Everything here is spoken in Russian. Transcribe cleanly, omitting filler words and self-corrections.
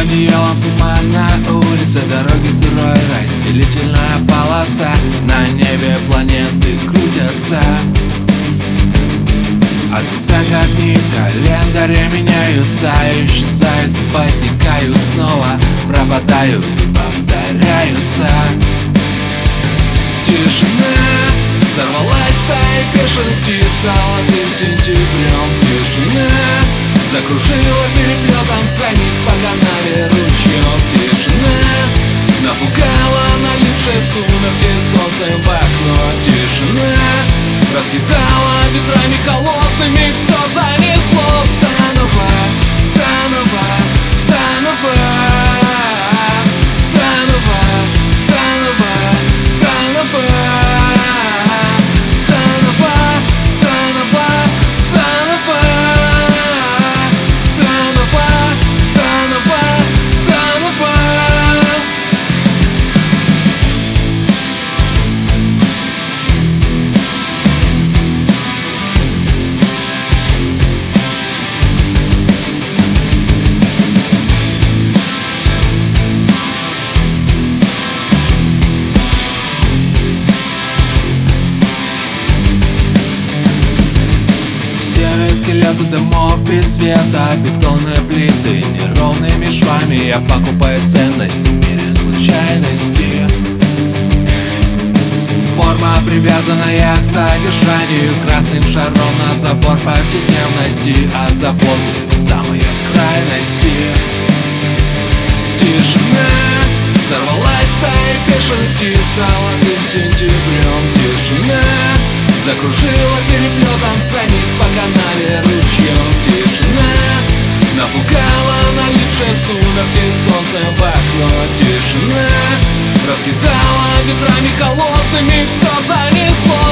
одеялом туман на улице, дороги сырой, разделительная полоса. На небе планеты крутятся, адреса как дни в календаре меняются, исчезают, возникают снова, пропадают и повторяются. Тишина сорвалась стаей бешеных птиц золотым сентябрем. Тишина закружила переплетом страниц по канаве ручьем. Тишина напугала налившие сумерки солнцем в окно. Тишина раскидала ветрами холодными, все занесло заново, заново, заново, заново, заново, заново, заново, заново, заново, заново, заново. Скелеты домов без света, бетонные плиты неровными швами. Я покупаю ценности в мире случайности. Форма, привязанная к содержанию, красным шаром на забор повседневности, от заботы в самые крайности. Тишина сорвалась стаей бешеных птиц золотым сентябрем. Тишина закружила переплетом страниц по канаве ручьем. Тишина напугала налившие сумерки солнцем в окно. Тишина раскидала ветрами холодными, все занесло